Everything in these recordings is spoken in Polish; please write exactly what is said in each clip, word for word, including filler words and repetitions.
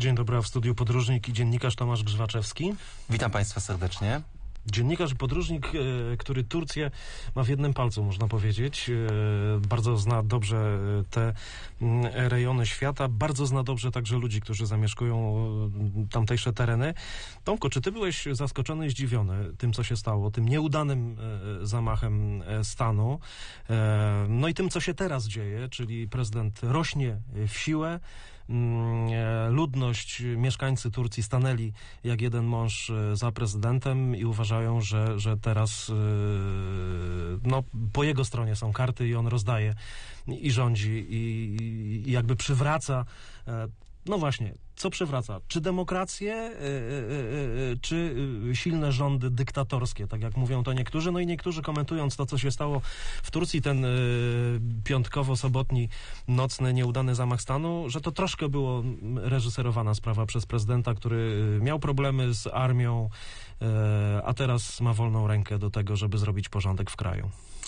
Dzień dobry, a w studiu podróżnik i dziennikarz Tomasz Grzywaczewski. Witam Państwa serdecznie. Dziennikarz i podróżnik, e, który Turcję ma w jednym palcu, można powiedzieć. E, bardzo zna dobrze te m, rejony świata, bardzo zna dobrze także ludzi, którzy zamieszkują e, tamtejsze tereny. Tomko, czy ty byłeś zaskoczony i zdziwiony tym, co się stało, tym nieudanym e, zamachem e, stanu, e, no i tym, co się teraz dzieje, czyli prezydent rośnie w siłę, ludność, mieszkańcy Turcji stanęli jak jeden mąż za prezydentem i uważają, że, że teraz no, po jego stronie są karty i on rozdaje i rządzi i, i jakby przywraca. No właśnie, co przywraca? Czy demokrację, yy, yy, yy, czy silne rządy dyktatorskie, tak jak mówią to niektórzy? No i niektórzy, komentując to, co się stało w Turcji, ten yy, piątkowo-sobotni, nocny, nieudany zamach stanu, że to troszkę było reżyserowana sprawa przez prezydenta, który miał problemy z armią, yy, a teraz ma wolną rękę do tego, żeby zrobić porządek w kraju.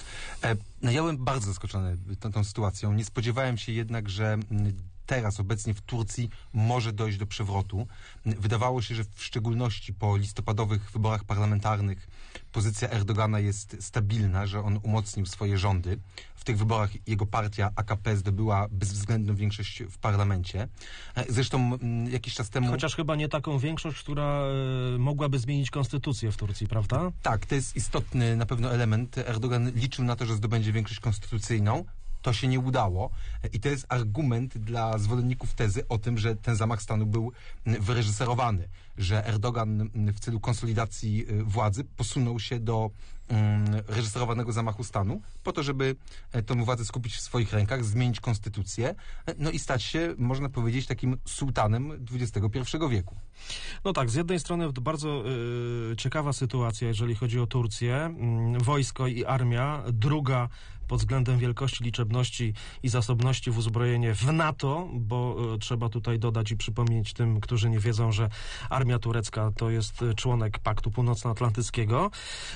E, no ja byłem bardzo zaskoczony tą, tą sytuacją. Nie spodziewałem się jednak, że teraz, obecnie w Turcji może dojść do przewrotu. Wydawało się, że w szczególności po listopadowych wyborach parlamentarnych pozycja Erdogana jest stabilna, że on umocnił swoje rządy. W tych wyborach jego partia A K P zdobyła bezwzględną większość w parlamencie. Zresztą jakiś czas temu... Chociaż chyba nie taką większość, która y, mogłaby zmienić konstytucję w Turcji, prawda? Tak, to jest istotny na pewno element. Erdogan liczył na to, że zdobędzie większość konstytucyjną. To się nie udało i to jest argument dla zwolenników tezy o tym, że ten zamach stanu był wyreżyserowany, że Erdogan w celu konsolidacji władzy posunął się do reżyserowanego zamachu stanu po to, żeby tę władzę skupić w swoich rękach, zmienić konstytucję, no i stać się, można powiedzieć, takim sułtanem dwudziestego pierwszego wieku. No tak, z jednej strony bardzo y, ciekawa sytuacja, jeżeli chodzi o Turcję. Y, wojsko i armia, druga pod względem wielkości, liczebności i zasobności w uzbrojenie w NATO, bo y, trzeba tutaj dodać i przypomnieć tym, którzy nie wiedzą, że armia turecka to jest członek Paktu Północnoatlantyckiego.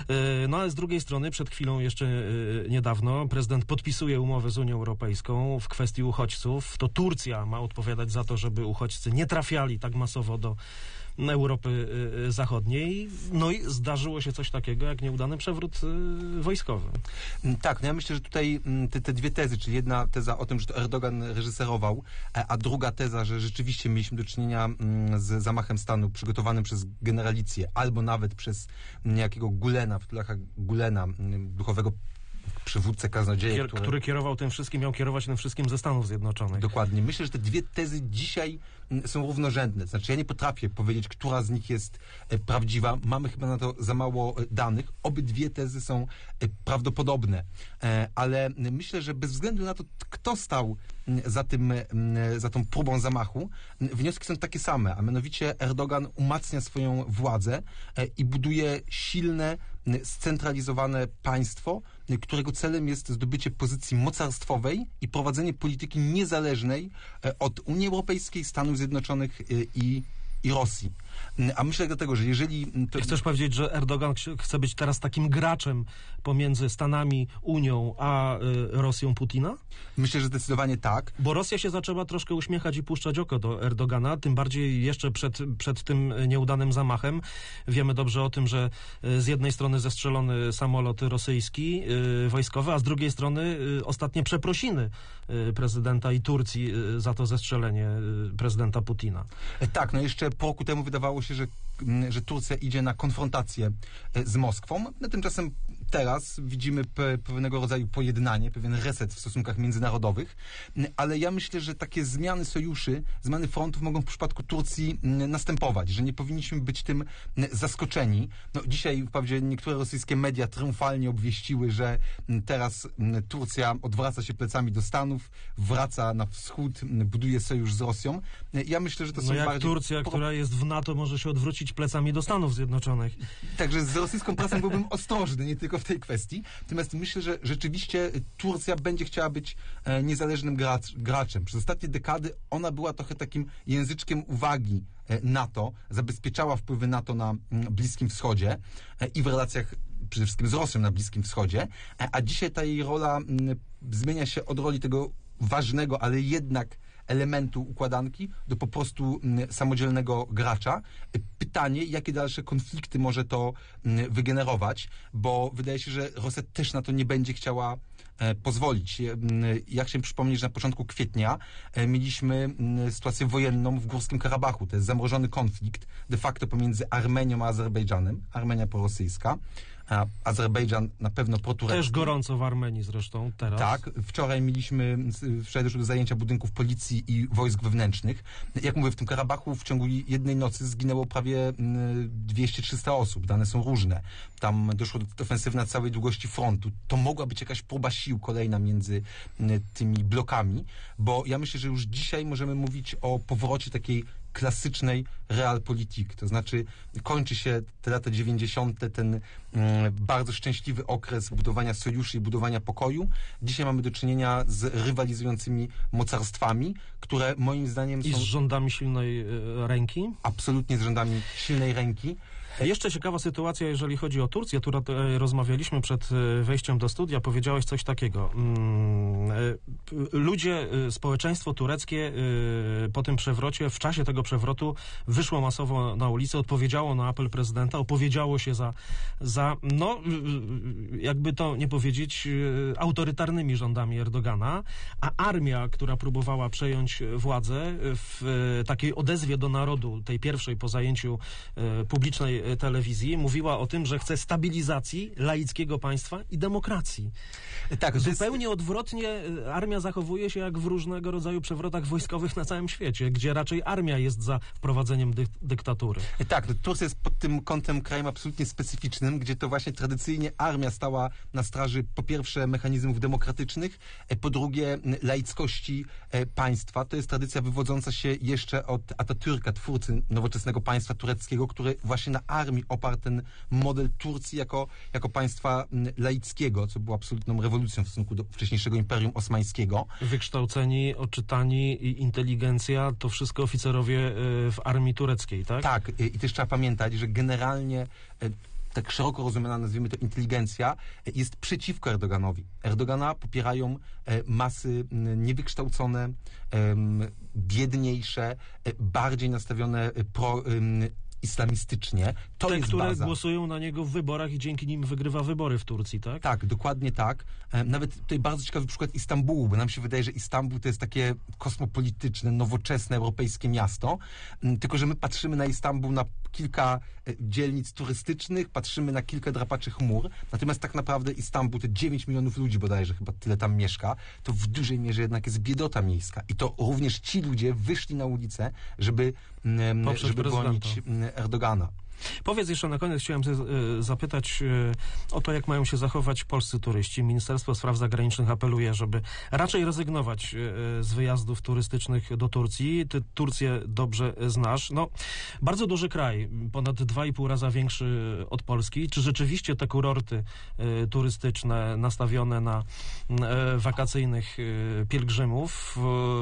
Y, no ale z drugiej strony, przed chwilą jeszcze y, niedawno, prezydent podpisuje umowę z Unią Europejską w kwestii uchodźców. To Turcja ma odpowiadać za to, żeby uchodźcy nie trafiali tak masowo do Europy Zachodniej. No i zdarzyło się coś takiego, jak nieudany przewrót wojskowy. Tak, no ja myślę, że tutaj te, te dwie tezy, czyli jedna teza o tym, że to Erdogan reżyserował, a druga teza, że rzeczywiście mieliśmy do czynienia z zamachem stanu przygotowanym przez generalicję, albo nawet przez niejakiego Gulena, Fethullaha Gulena, duchowego przywódcę kaznodzieja, Kier, który... który kierował tym wszystkim, miał kierować tym wszystkim ze Stanów Zjednoczonych. Dokładnie. Myślę, że te dwie tezy dzisiaj są równorzędne. Znaczy, ja nie potrafię powiedzieć, która z nich jest prawdziwa. Mamy chyba na to za mało danych. Obydwie tezy są prawdopodobne. Ale myślę, że bez względu na to, kto stał za tym, za tą próbą zamachu, wnioski są takie same, a mianowicie Erdogan umacnia swoją władzę i buduje silne, scentralizowane państwo, którego celem jest zdobycie pozycji mocarstwowej i prowadzenie polityki niezależnej od Unii Europejskiej, Stanów Zjednoczonych i, i Rosji. A myślę dlatego, że jeżeli... To... Chcesz powiedzieć, że Erdogan chce być teraz takim graczem pomiędzy Stanami, Unią, a y, Rosją Putina? Myślę, że zdecydowanie tak. Bo Rosja się zaczęła troszkę uśmiechać i puszczać oko do Erdogana, tym bardziej jeszcze przed, przed tym nieudanym zamachem. Wiemy dobrze o tym, że y, z jednej strony zestrzelony samolot rosyjski, y, wojskowy, a z drugiej strony y, ostatnie przeprosiny y, prezydenta i Turcji y, za to zestrzelenie y, prezydenta Putina. E, tak, no jeszcze po roku temu wydawało się, że, że Turcja idzie na konfrontację z Moskwą. No, tymczasem teraz widzimy pe, pewnego rodzaju pojednanie, pewien reset w stosunkach międzynarodowych, ale ja myślę, że takie zmiany sojuszy, zmiany frontów mogą w przypadku Turcji następować, że nie powinniśmy być tym zaskoczeni. No, dzisiaj wprawdzie niektóre rosyjskie media triumfalnie obwieściły, że teraz Turcja odwraca się plecami do Stanów, wraca na wschód, buduje sojusz z Rosją. Ja myślę, że to no są jak bardziej... Turcja, która jest w NATO, może się odwrócić plecami do Stanów Zjednoczonych. Także z rosyjską prasą byłbym ostrożny, nie tylko w tej kwestii. Natomiast myślę, że rzeczywiście Turcja będzie chciała być e, niezależnym gracz, graczem. Przez ostatnie dekady ona była trochę takim języczkiem uwagi e, NATO, zabezpieczała wpływy NATO na m, Bliskim Wschodzie e, i w relacjach przede wszystkim z Rosją na Bliskim Wschodzie, e, a dzisiaj ta jej rola m, zmienia się od roli tego ważnego, ale jednak elementu układanki do po prostu m, samodzielnego gracza. Pytanie, jakie dalsze konflikty może to m, wygenerować, bo wydaje się, że Rosja też na to nie będzie chciała e, pozwolić. E, ja chciałem przypomnieć, że na początku kwietnia e, mieliśmy m, sytuację wojenną w Górskim Karabachu. To jest zamrożony konflikt de facto pomiędzy Armenią a Azerbejdżanem. Armenia prorosyjska. A Azerbejdżan na pewno proturecki. Też gorąco w Armenii zresztą teraz. Tak. Wczoraj mieliśmy, wczoraj doszło do zajęcia budynków policji i wojsk wewnętrznych. Jak mówię, w tym Karabachu w ciągu jednej nocy zginęło prawie dwieście trzysta osób. Dane są różne. Tam doszło do ofensywy na całej długości frontu. To mogła być jakaś próba sił kolejna między tymi blokami, bo ja myślę, że już dzisiaj możemy mówić o powrocie takiej klasycznej realpolitik. To znaczy kończy się te lata dziewięćdziesiąte, ten mm, bardzo szczęśliwy okres budowania sojuszy i budowania pokoju. Dzisiaj mamy do czynienia z rywalizującymi mocarstwami, które moim zdaniem są... I z rządami silnej y, ręki? Absolutnie z rządami silnej ręki. Jeszcze ciekawa sytuacja, jeżeli chodzi o Turcję. Tu rozmawialiśmy przed wejściem do studia. Powiedziałeś coś takiego. Ludzie, społeczeństwo tureckie po tym przewrocie, w czasie tego przewrotu wyszło masowo na ulicę, odpowiedziało na apel prezydenta, opowiedziało się za, za no, jakby to nie powiedzieć, autorytarnymi rządami Erdogana, a armia, która próbowała przejąć władzę w takiej odezwie do narodu, tej pierwszej po zajęciu publicznej telewizji, mówiła o tym, że chce stabilizacji laickiego państwa i demokracji. Tak, zupełnie jest... odwrotnie armia zachowuje się jak w różnego rodzaju przewrotach wojskowych na całym świecie, gdzie raczej armia jest za wprowadzeniem dy dyktatury. Tak, no, Turcja jest pod tym kątem krajem absolutnie specyficznym, gdzie to właśnie tradycyjnie armia stała na straży po pierwsze mechanizmów demokratycznych, po drugie laickości państwa. To jest tradycja wywodząca się jeszcze od Atatürka, twórcy nowoczesnego państwa tureckiego, który właśnie na armii oparł ten model Turcji jako, jako państwa laickiego, co było absolutną rewolucją w stosunku do wcześniejszego Imperium Osmańskiego. Wykształceni, oczytani i inteligencja, to wszystko oficerowie w armii tureckiej, tak? Tak, i też trzeba pamiętać, że generalnie tak szeroko rozumiana, nazwijmy to, inteligencja jest przeciwko Erdoganowi. Erdogana popierają masy niewykształcone, biedniejsze, bardziej nastawione pro islamistycznie. To Te, jest które baza. głosują na niego w wyborach i dzięki nim wygrywa wybory w Turcji, tak? Tak, dokładnie tak. Nawet tutaj bardzo ciekawy przykład Istambułu, bo nam się wydaje, że Istanbul to jest takie kosmopolityczne, nowoczesne, europejskie miasto, tylko że my patrzymy na Istanbul, na kilka dzielnic turystycznych, patrzymy na kilka drapaczy chmur, natomiast tak naprawdę Istanbul, te dziewięć milionów ludzi bodajże, chyba tyle tam mieszka, to w dużej mierze jednak jest biedota miejska. I to również ci ludzie wyszli na ulicę, żeby, żeby bronić Erdogana. Powiedz jeszcze na koniec, chciałem zapytać o to, jak mają się zachować polscy turyści. Ministerstwo Spraw Zagranicznych apeluje, żeby raczej rezygnować z wyjazdów turystycznych do Turcji. Ty Turcję dobrze znasz. No, bardzo duży kraj, ponad dwa i pół raza większy od Polski. Czy rzeczywiście te kurorty turystyczne nastawione na wakacyjnych pielgrzymów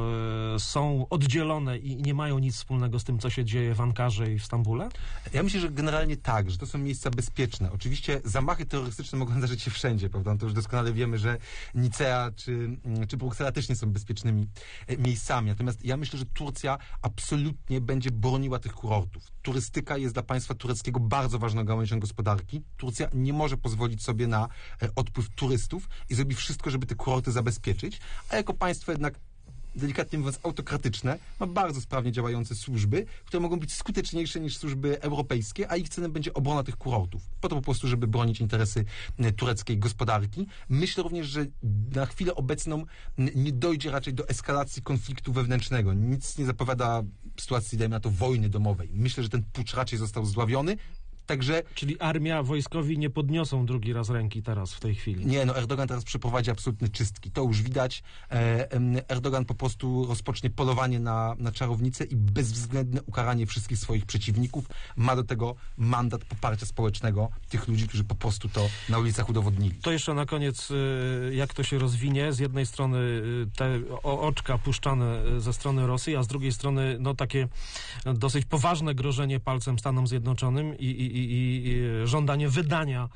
są oddzielone i nie mają nic wspólnego z tym, co się dzieje w Ankarze i w Stambule? Ja myślę, że generalnie tak, że to są miejsca bezpieczne. Oczywiście zamachy terrorystyczne mogą zdarzyć się wszędzie, prawda? To już doskonale wiemy, że Nicea czy, czy Bruksela też nie są bezpiecznymi miejscami. Natomiast ja myślę, że Turcja absolutnie będzie broniła tych kurortów. Turystyka jest dla państwa tureckiego bardzo ważną gałęzią gospodarki. Turcja nie może pozwolić sobie na odpływ turystów i zrobi wszystko, żeby te kurorty zabezpieczyć, a jako państwo jednak delikatnie mówiąc autokratyczne, ma bardzo sprawnie działające służby, które mogą być skuteczniejsze niż służby europejskie, a ich celem będzie obrona tych kurortów. Po to po prostu, żeby bronić interesy tureckiej gospodarki. Myślę również, że na chwilę obecną nie dojdzie raczej do eskalacji konfliktu wewnętrznego. Nic nie zapowiada sytuacji, dajmy na to, wojny domowej. Myślę, że ten pucz raczej został zdławiony. Także... Czyli armia, wojskowi nie podniosą drugi raz ręki teraz, w tej chwili. Nie, no Erdogan teraz przeprowadzi absolutne czystki. To już widać. Erdogan po prostu rozpocznie polowanie na, na czarownicę i bezwzględne ukaranie wszystkich swoich przeciwników. Ma do tego mandat poparcia społecznego tych ludzi, którzy po prostu to na ulicach udowodnili. To jeszcze na koniec, jak to się rozwinie. Z jednej strony te oczka puszczane ze strony Rosji, a z drugiej strony no takie dosyć poważne grożenie palcem Stanom Zjednoczonym i, i I, i żądanie wydania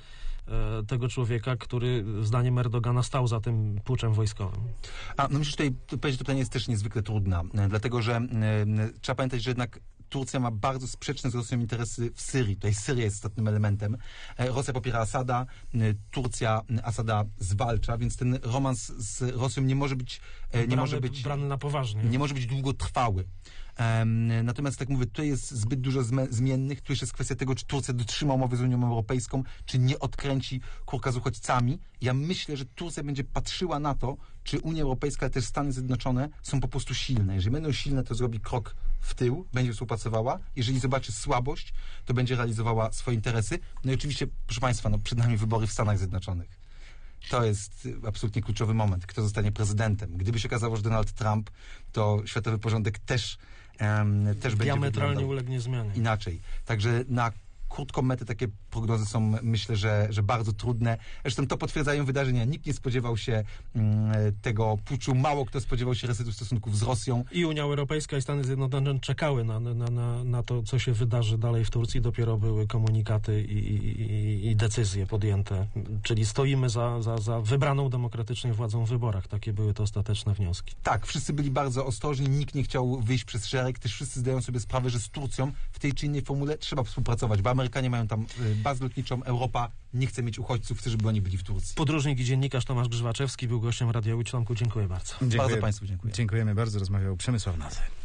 e, tego człowieka, który zdaniem Erdogana stał za tym puczem wojskowym. A no myślę, że tutaj odpowiedź to pytanie jest też niezwykle trudna, e, dlatego że e, trzeba pamiętać, że jednak Turcja ma bardzo sprzeczne z Rosją interesy w Syrii. Tutaj Syria jest istotnym elementem. Rosja popiera Asada, Turcja Asada zwalcza, więc ten romans z Rosją nie może być nie brany, może być brany na poważnie. Nie może być długotrwały. Um, natomiast, tak mówię, tu jest zbyt dużo zmiennych. Tu jeszcze jest kwestia tego, czy Turcja dotrzyma umowy z Unią Europejską, czy nie odkręci kurka z uchodźcami. Ja myślę, że Turcja będzie patrzyła na to, czy Unia Europejska, ale też Stany Zjednoczone są po prostu silne. Jeżeli będą silne, to zrobi krok w tył, będzie współpracowała. Jeżeli zobaczy słabość, to będzie realizowała swoje interesy. No i oczywiście, proszę Państwa, no, przed nami wybory w Stanach Zjednoczonych. To jest absolutnie kluczowy moment. Kto zostanie prezydentem? Gdyby się okazało, że Donald Trump, to światowy porządek też, um, też będzie diametralnie ulegnie zmianie. Inaczej. Także na krótką metę takie prognozy są, myślę, że, że bardzo trudne. Zresztą to potwierdzają wydarzenia. Nikt nie spodziewał się um, tego puczu. Mało kto spodziewał się resetu stosunków z Rosją. I Unia Europejska i Stany Zjednoczone czekały na, na, na, na to, co się wydarzy dalej w Turcji. Dopiero były komunikaty i, i, i decyzje podjęte. Czyli stoimy za, za, za wybraną demokratycznie władzą w wyborach. Takie były te ostateczne wnioski. Tak, wszyscy byli bardzo ostrożni. Nikt nie chciał wyjść przez szereg. Też wszyscy zdają sobie sprawę, że z Turcją w tej czy innej formule trzeba współpracować, bo Amerykanie mają tam bazę lotniczą, Europa nie chce mieć uchodźców, chce, żeby oni byli w Turcji. Podróżnik i dziennikarz Tomasz Grzywaczewski był gościem Radia Łódź. Tomku, dziękuję bardzo. Dziękuję. Bardzo Państwu dziękuję. Dziękujemy bardzo. Rozmawiał Przemysław Nazy.